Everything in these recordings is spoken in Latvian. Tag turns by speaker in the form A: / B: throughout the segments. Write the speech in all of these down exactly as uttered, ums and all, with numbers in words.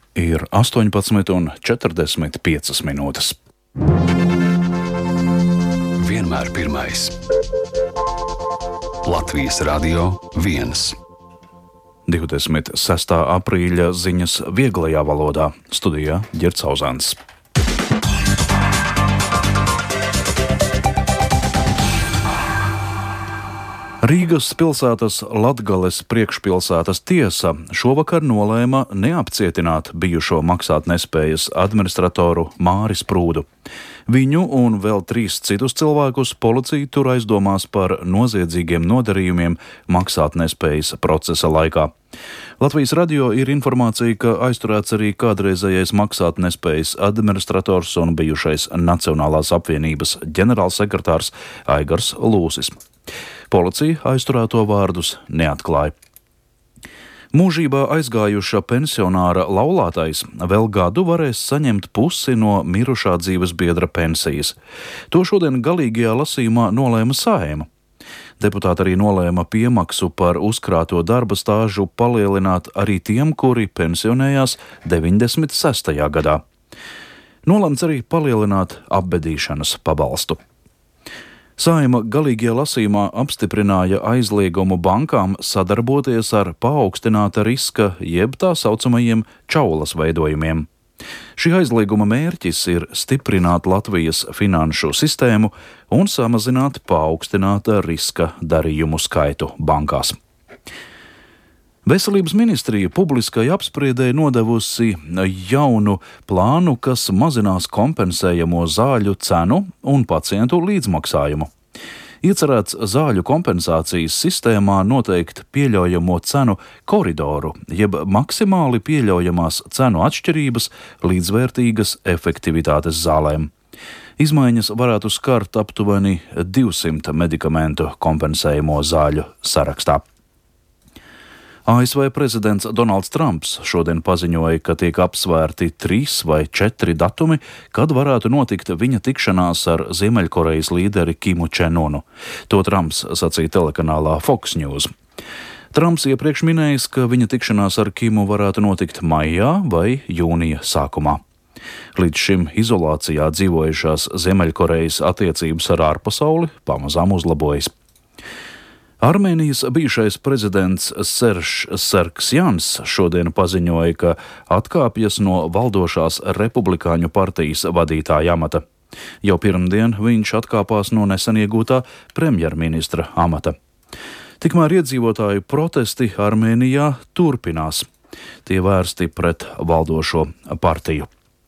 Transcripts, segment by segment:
A: Ir astoņpadsmit un četrdesmit piecas minūtes.
B: Vienmēr pirmais. Latvijas Radio viens.
A: divdesmit sestā aprīļa ziņas vieglajā valodā. Studijā Ģerts Auzāns. Rīgas pilsētas Latgales priekšpilsētas tiesa šovakar nolēma neapcietināt bijušo maksātnespējas administratoru Māri Sprūdu. Viņu un vēl trīs citus cilvēkus policija tur aizdomās par noziedzīgiem nodarījumiem maksātnespējas procesa laikā. Latvijas radio ir informācija, ka aizturēts arī kādreizējais maksātnespējas administrators un bijušais Nacionālās apvienības ģenerālsekretārs Aigars Lūsis. Policija aizturēto vārdus neatklāja. Mūžībā aizgājuša pensionāra laulātais vēl gadu varēs saņemt pusi no mirušā dzīves biedra pensijas. To šodien galīgajā lasījumā nolēma Saeima. Deputāti arī nolēma piemaksu par uzkrāto darba stāžu palielināt arī tiem, kuri pensionējās deviņdesmit sestajā gadā. Nolemts arī palielināt apbedīšanas pabalstu. Saeima galīgajā lasījumā apstiprināja aizliegumu bankām sadarboties ar paaugstināta riska jeb tā saucamajiem čaulas veidojumiem. Šī aizlieguma mērķis ir stiprināt Latvijas finanšu sistēmu un samazināt paaugstināta riska darījumu skaitu bankās. Veselības ministrija publiskai apspriedē nodevusi jaunu plānu, kas mazinās kompensējamo zāļu cenu un pacientu līdzmaksājumu. Iecerēts zāļu kompensācijas sistēmā noteikt pieļaujamo cenu koridoru, jeb maksimāli pieļaujamās cenu atšķirības līdzvērtīgas efektivitātes zālēm. Izmaiņas varētu skart aptuveni divsimt medikamentu kompensējamo zāļu sarakstā. A S V prezidents Donalds Trumps šodien paziņoja, ka tiek apsvērti trīs vai četri datumi, kad varētu notikt viņa tikšanās ar Ziemeļkorejas līderi Kimu Čen-unu. To Trumps sacīja telekanālā Fox News. Trumps iepriekš minējis, ka viņa tikšanās ar Kimu varētu notikt maijā vai jūnija sākumā. Līdz šim izolācijā dzīvojušās Ziemeļkorejas attiecības ar ārpasauli pamazām uzlabojas. Armēnijas bijušais prezidents Seržs Sargsjans šodien paziņoja, ka atkāpjas no valdošās republikāņu partijas vadītāja amata. Jau pirmdien viņš atkāpās no nesen iegūtā premjerministra amata. Tikmēr iedzīvotāju protesti Armēnijā turpinās. Tie vērsti pret valdošo partiju.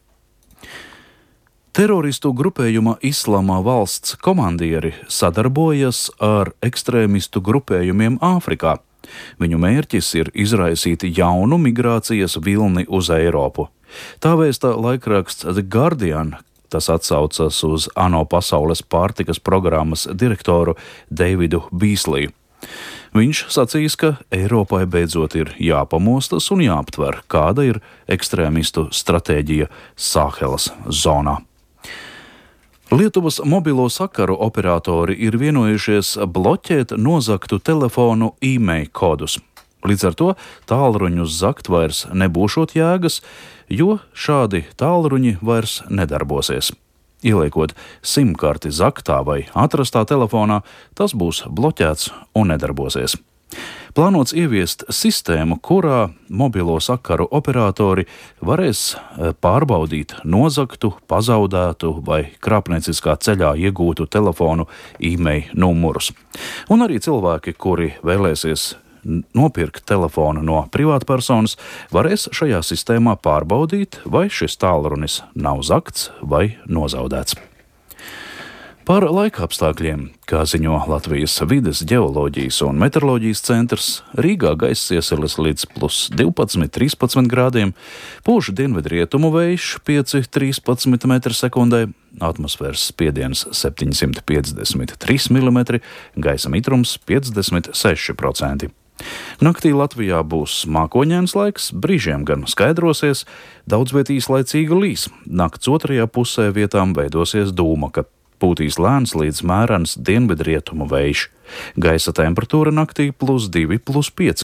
A: Teroristu grupējuma Islāma valsts komandieri sadarbojas ar ekstrēmistu grupējumiem Āfrikā. Viņu mērķis ir izraisīt jaunu migrācijas vilni uz Eiropu. Tā vēsta laikraksts The Guardian. Tas atsaucas uz ANO pasaules pārtikas programmas direktoru Davidu Bīsliju. Viņš sacīs, ka Eiropai beidzot ir jāpamostas un jāaptver, kāda ir ekstrēmistu stratēģija Sāhelas zonā. Lietuvas mobilo sakaru operatori ir vienojušies bloķēt nozagtu telefonu e-mail kodus. Līdz ar to tālruņus zakt vairs nebūšot jēgas, jo šādi tālruņi vairs nedarbosies. Ieliekot simkarti zaktā vai atrastā telefonā, tas būs bloķēts un nedarbosies. Plānots ieviest sistēmu, kurā mobilo sakaru operatori varēs pārbaudīt nozagtu, pazaudētu vai krāpnieciskā ceļā iegūtu telefonu e-mail numurus. Un arī cilvēki, kuri vēlēsies nopirkt telefonu no privātpersonas, varēs šajā sistēmā pārbaudīt, vai šis tālrunis nav zakts vai nozaudēts. Par laika apstākļiem, kā ziņo Latvijas vides ģeoloģijas un meteoroloģijas centrs, Rīgā gaiss iesilis līdz plus divpadsmit, trīspadsmit grādiem, pūš dienvidrietumu vējš pieci līdz trīspadsmit metri sekundē, atmosfēras spiediens septiņsimt piecdesmit trīs milimetri, gaisa mitrums piecdesmit seši procenti. Naktī Latvijā būs mākoņains laiks, brīžiem gan skaidrosies, daudz viet īslaicīgi līs. Nakts otrajā pusē vietām veidosies dūmaka. Pūtīs lēns līdz mērens dienvidrietumu vējš. Gaisa temperatūra naktī plus divi, plus pieci